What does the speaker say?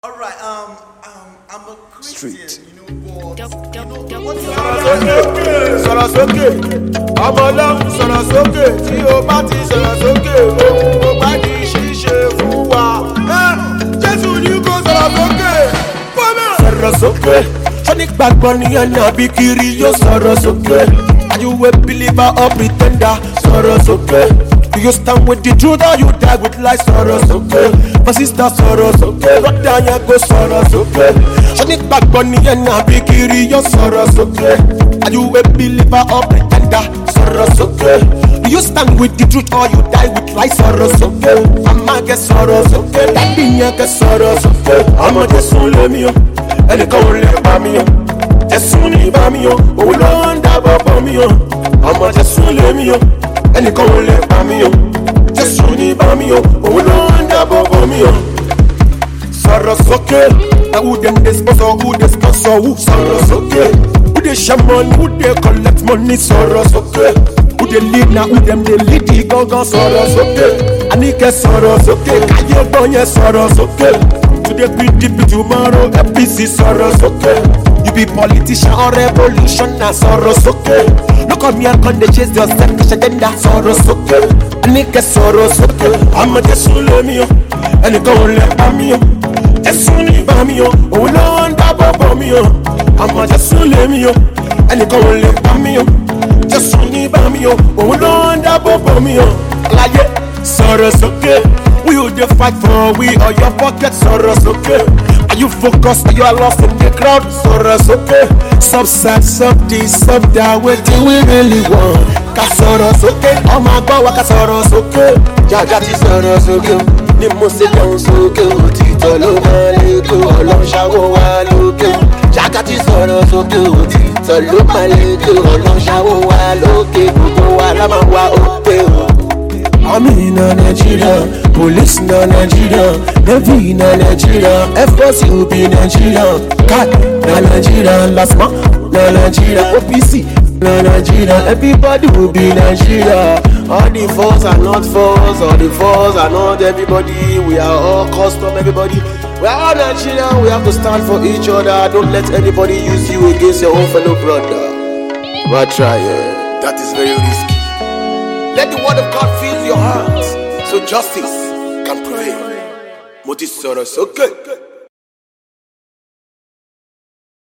All right, I'm a Christian, Street. but sọ̀rọ̀ sókè ọmọ ọlọ́run sọ̀rọ̀ sókè tí o bá ti sọ̀rọ̀ sókè ohun tó bá di ṣíṣe fún wa. Jésù ní kó sọ̀rọ̀ sókè fọ́nà. Sọ̀rọ̀ sókè sọ́ni gbàgbọ́ nìyẹn nàbí kiri yóò sọ̀rọ̀ sókè. Are you a believer or pretender? Sọ̀rọ̀ sókè. Do you stand with the truth or you die with lies? Sọ̀rọ̀ sókè. My sister sọ̀rọ̀ sókè. Brother yẹn go sọ̀rọ̀ sókè. Sọ́ni gbàgbọ́ nìyẹn nàbí kiri yóò sọ̀rọ̀ sókè. Are you a believer or pretender? Sọ̀rọ̀ sókè. Do you stand with the truth or you die with lies? Sọ̀rọ̀ sókè. Mama kẹ sọ̀rọ̀ sókè. Daddy yẹn kẹ sọ̀rọ̀ sókè. Ọmọ Jésù lèmi o, ẹnìkan ò lè pa mí o. Jésù ní bá mi o, òun ló ń dábọ̀ bọ̀ mí o. Ọmọ Jésù lèmi o, ẹnìkan ò lè pa mí o. Jésù ní bá mi o, òun ló ń dábọ̀ bọ̀ mí o. Sọ̀rọ̀ sókè, na who dem dey sponsor, who dey sponsor who? Sọ̀rọ̀ sókè, who dey share money, who dey collect money? Sọ̀rọ̀ sókè, who dey lead na who dem dey lead the gangan? Sọ̀rọ̀ sókè, àníkẹ́ sọ̀rọ̀ sókè, káyé gbọ́ yẹn sọ̀rọ̀ sókè. Today PDP, tomorrow APC sọ̀rọ̀ sókè. You be politician or revolutionary, sọ̀rọ̀ sókè. No come here come dey chase your selfish agenda, sọ̀rọ̀ sókè. Àníkẹ́ sọ̀rọ̀ sókè, ọmọ Jésù lèmi o, ẹnìkan ò lè pa mí o. Jésù ní bá mi o, òun ló ń dábọ̀ bọ̀ mí o. Ọmọ Jésù lèmi o, ẹnìkan ò lè pa mí o. Jésù ní bá mi o, òun ló ń dábọ̀ bọ̀ mí o. Láyé sọ̀rọ̀ sókè, we you dey fight for we or your pocket? Sọ̀rọ̀ sókè. Are you focused or you are lost in the crowd? Sọ̀rọ̀ sókè. Subside, sub this, sub that, wetin we really want? Ká sọ̀rọ̀ sókè, ọmọ àgbọ̀ wa ká sọ̀rọ̀ sókè. Jàjà ti sọ̀rọ̀ sókè o, ni mo ṣe jẹun sókè o. Òtítọ́ ló máa lékè o, Ọlọ́run ṣàwọ̀ wá lókè o. Jàjà ti sọ̀rọ̀ sókè o, òtítọ́ ló máa lékè o. Ọlọ́run ṣàwọ̀ wá lókè, gbogbo wa la máa wá òkè o. Army in Nigeria, police in Nigeria, Navy in Nigeria, Air Force you be Nigeria, CAT in Nigeria, LASMA in Nigeria, OPC in Nigeria, everybody will be Nigeria. All the fours are not fours, all the fours are not everybody. We are all custom, everybody. We are all Nigerian, we have to stand for each other. Don't let anybody use you against your own fellow brother. But try, that is very risky. Let the word of God fill your heart so justice can prevail. Moti sọ̀rọ̀ sókè.